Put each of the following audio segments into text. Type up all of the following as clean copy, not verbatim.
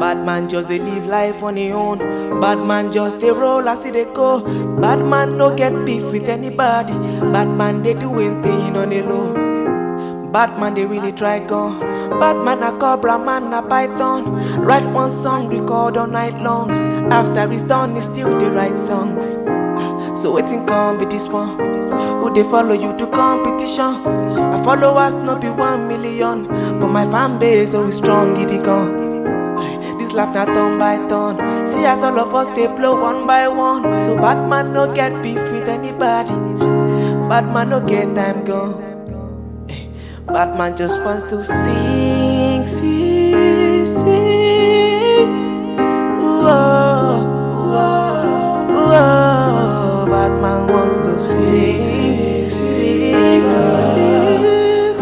Bad man just they live life on his own. Bad man just they roll as they go. Bad man no get beef with anybody. Bad man they doing thing on the low. Bad man they really try gun. Bad man a cobra, man a python. Write one song, record all night long. After it's done, it's still they write songs. So waiting come be this one. Who they follow you to competition? My followers not be 1 million, but my fan base always strong, it gone. This life not turn by turn. See as all of us they blow one by one. So bad man no get beef with anybody. Bad man no get time gone. Bad man just wants to sing, sing, sing. Ooh, oh, ooh, oh, ooh, oh. Bad man wants to sing, sing, sing, sing,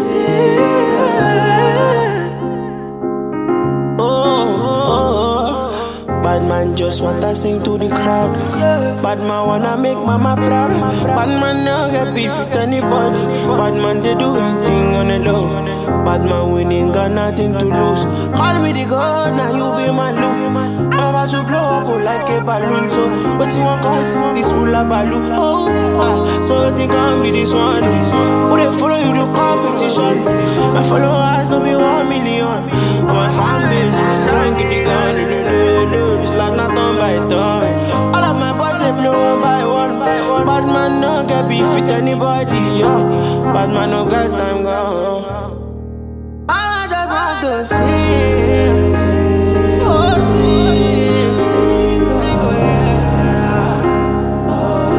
sing. Oh, bad man just wanna sing to the crowd. Bad man wanna make mama proud. Bad man no get beef with anybody. Bad man they do anything on the low. Bad man winning got nothing to lose. Call me the god, now you be my loop. I'm about to blow up like a balloon. So what you want cause this hula balloon? Oh, so you think I'll be this one? Who they follow you to competition? My followers don't be 1 million. And my fan base is strong in the gun. It's like not done by done. All of my boys they blow one by one. Bad man no get beef with anybody, yo. Bad man no get time go. I just want to sing, oh sing, oh yeah, oh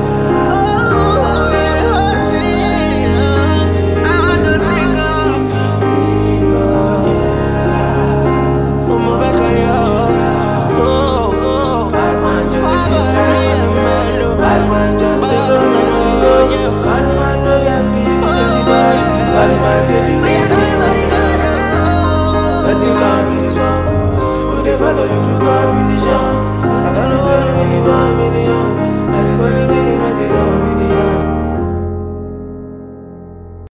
yeah, oh sing. I want to sing, oh yeah. I'm back on you. Bad man just bad man just bad man no get beef with anybody. Bad man they do it. But you can't be this one. Who they follow you to competition?